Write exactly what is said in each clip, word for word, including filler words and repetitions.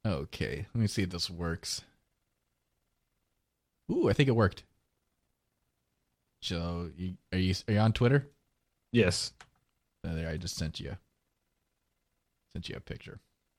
Okay, let me see if this works. Ooh, I think it worked. So, you, are you are you on Twitter? Yes. Oh, there, I just sent you sent you a picture.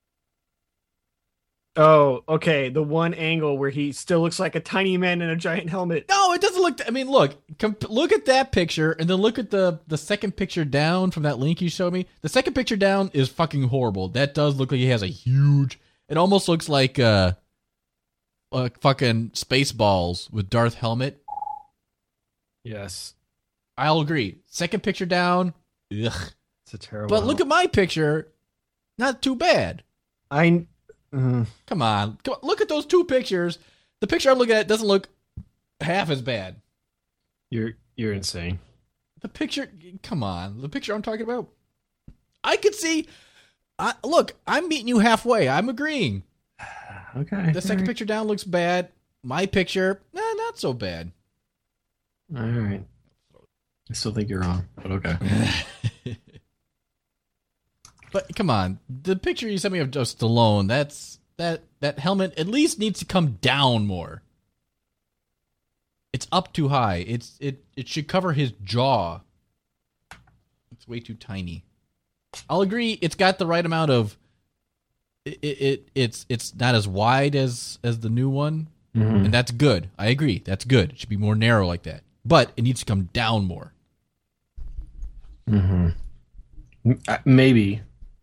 Oh, okay. The one angle where he still looks like a tiny man in a giant helmet. No, it doesn't look. I mean, look, comp- look at that picture, and then look at the the second picture down from that link you showed me. The second picture down is fucking horrible. That does look like he has a huge. It almost looks like uh, uh fucking Spaceballs with Darth helmet. Yes. I'll agree. Second picture down, ugh. It's a terrible. But look at my picture, not too bad. I. Uh, Come on, come on, look at those two pictures. The picture I'm looking at doesn't look half as bad. you're you're insane. The picture, come on, the picture I'm talking about. I could see. I, look, I'm meeting you halfway. I'm agreeing. Okay. The second all right. picture down looks bad. My picture, nah, not so bad. All right. I still think you're wrong, but okay. But come on, the picture you sent me of just Stallone, that's that that helmet at least needs to come down more. It's up too high. It's it it should cover his jaw. It's way too tiny. I'll agree. It's got the right amount of. It, it, it it's it's not as wide as as the new one, Mhm. and that's good. I agree. That's good. It should be more narrow like that, but it needs to come down more. Mm-hmm. M- uh, Maybe.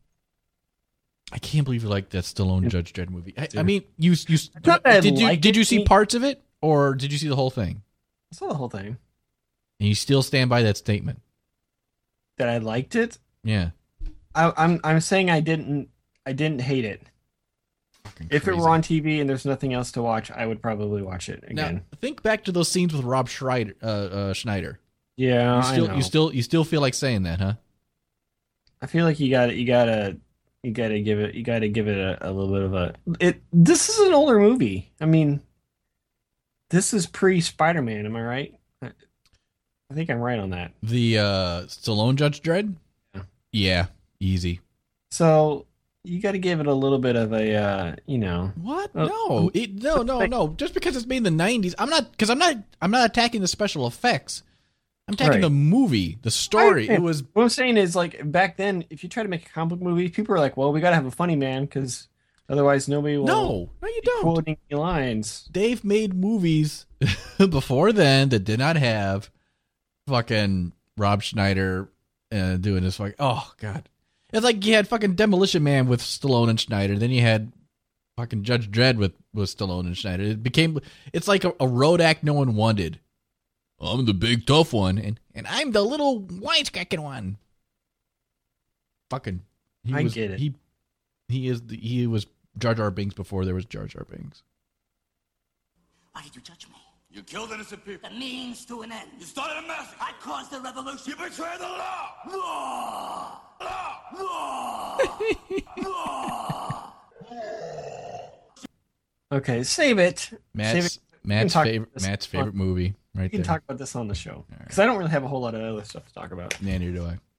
I can't believe you like that Stallone Judge Dredd movie. I, I mean, you you not that I did you like did it. you see I mean- parts of it or did you see the whole thing? I saw the whole thing. And you still stand by that statement? That I liked it. Yeah. I, I'm I'm saying I didn't I didn't hate it. Fucking If it crazy. were on T V and there's nothing else to watch, I would probably watch it Now again. think back to those scenes with Rob Schneider. Uh, uh, Schneider. Yeah, You still I know. you still you still feel like saying that, huh? I feel like you got to you gotta you gotta give it you gotta give it a, a little bit of a it. This is an older movie. I mean, this is pre Spider-Man. Am I right? I, I think I'm right on that. The uh, Stallone Judge Dredd. Yeah. Yeah, easy. So you got to give it a little bit of a uh, you know. What? Uh, No, it, no, no, no. Just because it's made in the nineties, I'm not because I'm not I'm not attacking the special effects. I'm attacking Right. the movie, the story. I- It was What I'm saying is, like, back then, if you try to make a comic book movie, people were like, "Well, we got to have a funny man because otherwise nobody will." no, no, you be don't. quoting any lines. They've made movies before then that did not have fucking Rob Schneider uh, doing this. Like, oh god, it's like you had fucking Demolition Man with Stallone and Schneider. Then you had fucking Judge Dredd with with Stallone and Schneider. It became it's like a, a road act no one wanted. I'm the big tough one, and and I'm the little wisecracking one. Fucking, he I was, get it. He he is the, he was Jar Jar Binks before there was Jar Jar Binks. Why did you judge me? You killed innocent people. The means to an end. You started a massacre. I caused the revolution. You betrayed the law. Law! Law. Law! Law! Okay, save it. Save Matt's it. Matt's talk favorite about this Matt's on- favorite movie right We can there. talk about this on the show because I don't really have a whole lot of other stuff to talk about. Neither do I.